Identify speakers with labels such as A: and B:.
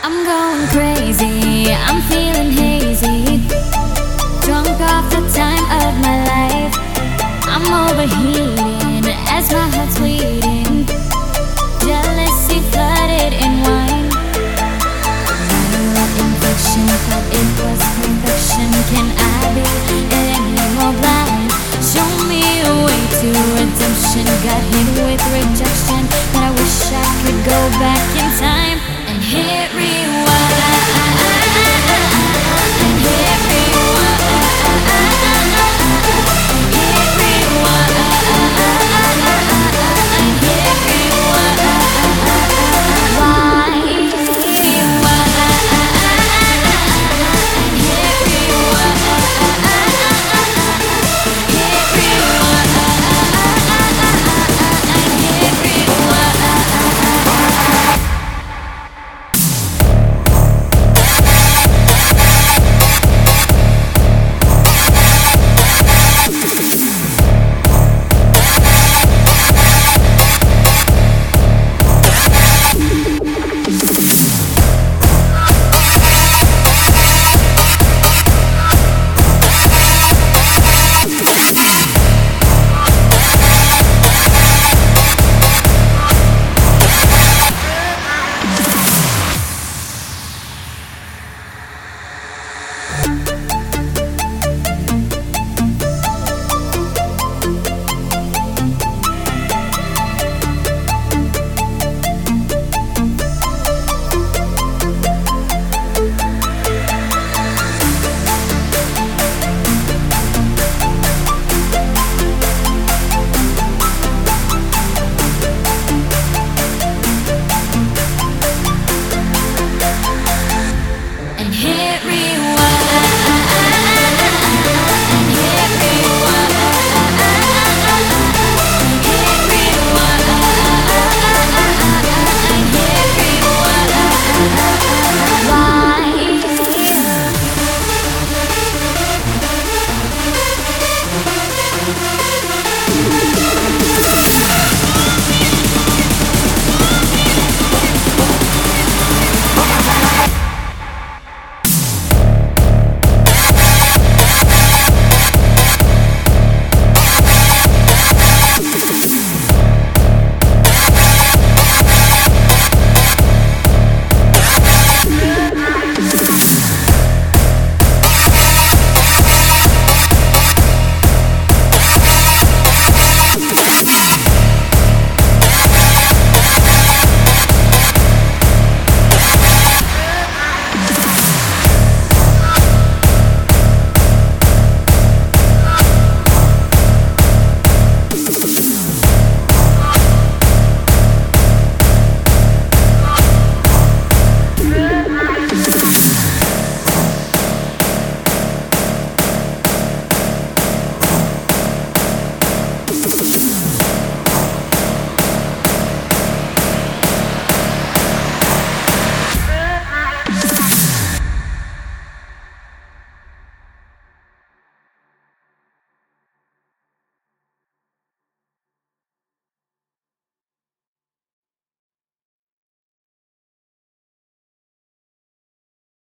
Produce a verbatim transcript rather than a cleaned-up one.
A: I'm going crazy, I'm feeling hazy, drunk off the time of my life. I'm overheating as my heart's bleeding, jealousy flooded in wine. Viral infection, thought it was perfection. Can I be any more blind? Show me a way to redemption. Got hit with rejection, but I wish I could go back in time and hit rewind.